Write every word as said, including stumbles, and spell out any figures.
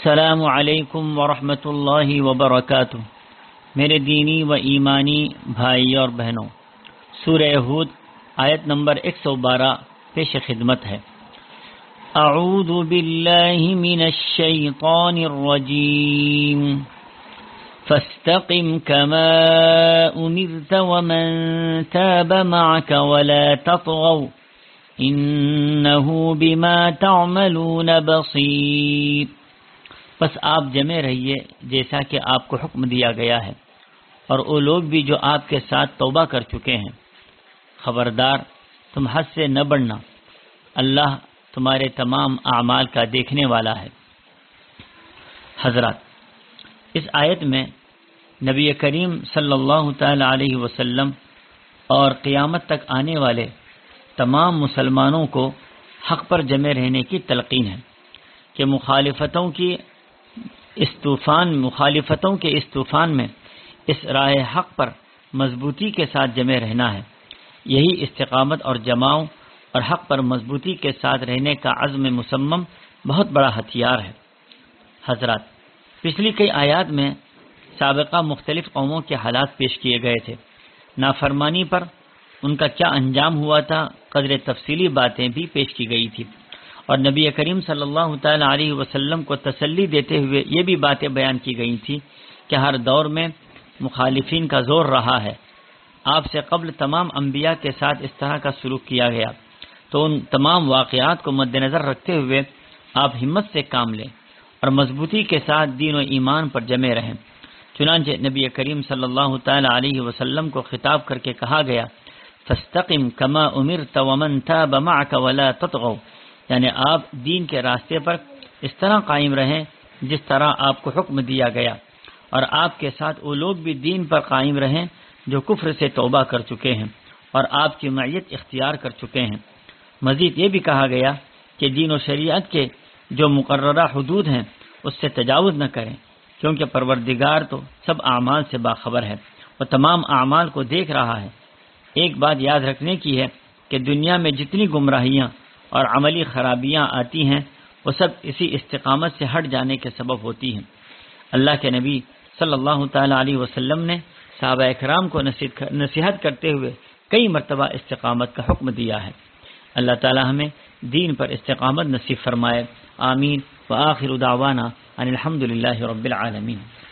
السلام علیکم ورحمۃ اللہ وبرکاتہ۔ میرے دینی و ایمانی بھائی اور بہنوں، سورہ ہود آیت نمبر ایک سو بارہ پیش خدمت ہے۔ اعوذ باللہ من الشیطان الرجیم فاستقم كما امرت ومن تاب معك ولا تطغوا انه بما تعملون بصیر۔ بس آپ جمے رہیے جیسا کہ آپ کو حکم دیا گیا ہے، اور وہ لوگ بھی جو آپ کے ساتھ توبہ کر چکے ہیں۔ خبردار تم حد سے نہ بڑھنا، اللہ تمہارے تمام اعمال کا دیکھنے والا ہے۔ حضرات، اس آیت میں نبی کریم صلی اللہ تعالی علیہ وسلم اور قیامت تک آنے والے تمام مسلمانوں کو حق پر جمے رہنے کی تلقین ہے کہ مخالفتوں کی اس طوفان مخالفتوں کے اس طوفان میں اس راہ حق پر مضبوطی کے ساتھ جمے رہنا ہے۔ یہی استقامت اور جماؤ اور حق پر مضبوطی کے ساتھ رہنے کا عزم مصمم بہت بڑا ہتھیار ہے۔ حضرات، پچھلی کئی آیات میں سابقہ مختلف قوموں کے حالات پیش کیے گئے تھے۔ نافرمانی پر ان کا کیا انجام ہوا تھا، قدر تفصیلی باتیں بھی پیش کی گئی تھی، اور نبی کریم صلی اللہ تعالی علیہ وسلم کو تسلی دیتے ہوئے یہ بھی باتیں بیان کی گئی تھی کہ ہر دور میں مخالفین کا زور رہا ہے۔ آپ سے قبل تمام انبیاء کے ساتھ اس طرح کا سلوک کیا گیا، تو ان تمام واقعات کو مد نظر رکھتے ہوئے آپ ہمت سے کام لیں اور مضبوطی کے ساتھ دین و ایمان پر جمے رہیں۔ چنانچہ نبی کریم صلی اللہ تعالی علیہ وسلم کو خطاب کر کے کہا گیا، فاستقم کما امرت ومن تاب معك ولا تطغوا، یعنی آپ دین کے راستے پر اس طرح قائم رہیں جس طرح آپ کو حکم دیا گیا، اور آپ کے ساتھ وہ لوگ بھی دین پر قائم رہیں جو کفر سے توبہ کر چکے ہیں اور آپ کی معیت اختیار کر چکے ہیں۔ مزید یہ بھی کہا گیا کہ دین و شریعت کے جو مقررہ حدود ہیں اس سے تجاوز نہ کریں، کیونکہ پروردگار تو سب اعمال سے باخبر ہے اور تمام اعمال کو دیکھ رہا ہے۔ ایک بات یاد رکھنے کی ہے کہ دنیا میں جتنی گمراہیاں اور عملی خرابیاں آتی ہیں وہ سب اسی استقامت سے ہٹ جانے کے سبب ہوتی ہیں۔ اللہ کے نبی صلی اللہ تعالی علیہ وسلم نے صحابہ اکرام کو نصیحت کرتے ہوئے کئی مرتبہ استقامت کا حکم دیا ہے۔ اللہ تعالی ہمیں دین پر استقامت نصیب فرمائے، آمین۔ وآخر دعوانا ان الحمد للہ رب العالمین۔